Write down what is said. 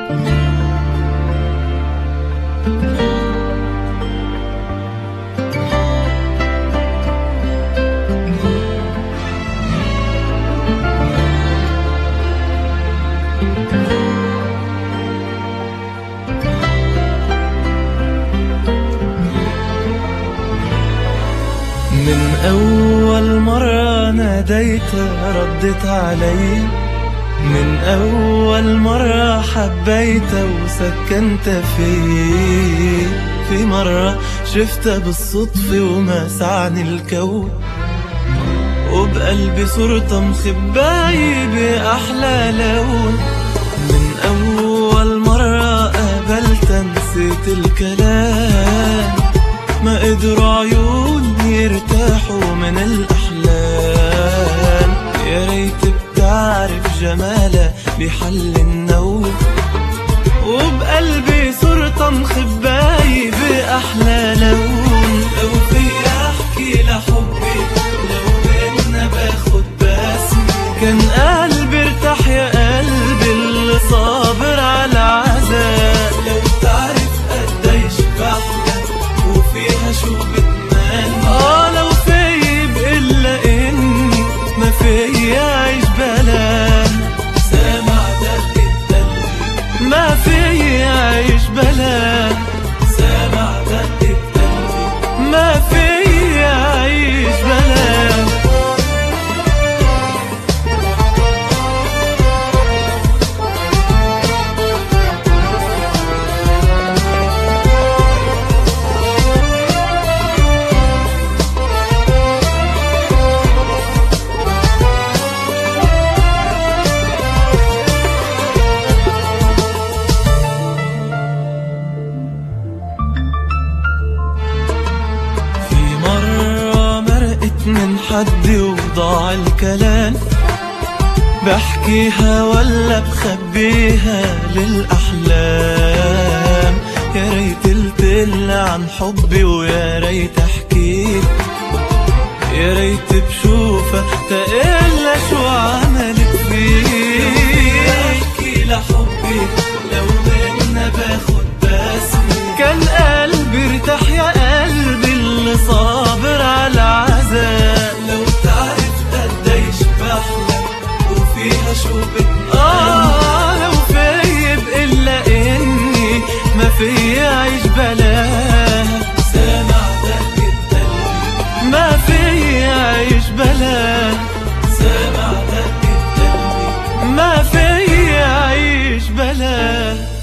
من أول مرة ناديتها ردت علي، من أول مرة حبيتها وسكنت في مرة شفتها بالصدفة وما سعني الكون، وبقلبي صورتها مخباية بأحلى لون. من أول مرة قابلتها نسيت الكلام، ما قدروا عيوني يرتاحوا من الأحلام. يا ريت بتعرف جمالها بحل النوم، وبقلبي صورتها مخباية بأحلى لون. لو في أحكي لحبي لو بينا باخد باسمي، كان قلبي ارتاح يا قلبي اللي صابر على عذاب. لو تعرف قديش بحلم وفيها شو بتمنى، لو في بقلا إني ما في عيش بلا، سامع دقة قلبي ما في عيش بلا، سامع دقة قلبي ما في عيش بلا. من حدي وضاع الكلام، بحكيها ولا بخبيها للأحلام. يا ريت قلتلها عن حبي ويا ريت احكيت، يا ريت بشوفها تقلها شو عملت فيه. احكي لحبي لو بينا باخد باسمي، كان قلبي ارتاح يا قلبي اللي صابر على عذاب. لو تعرف قديش بحلم وفيها شو بتمنى، لو في بقلا إني ما في عيش بلاها، سامع دقة قلبي ما في عيش بلاها، سامع دقة قلبي ما في عيش بلاها.